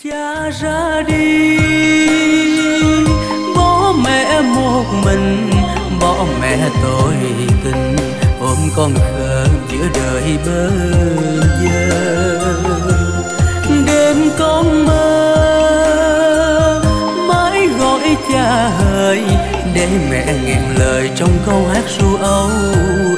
Cha ra đi, bố mẹ một mình, bỏ mẹ tôi tình, ôm con khờ giữa đời bơ vơ. Đêm con mơ mãi gọi cha hỡi, để mẹ nghẹn lời trong câu hát ru âu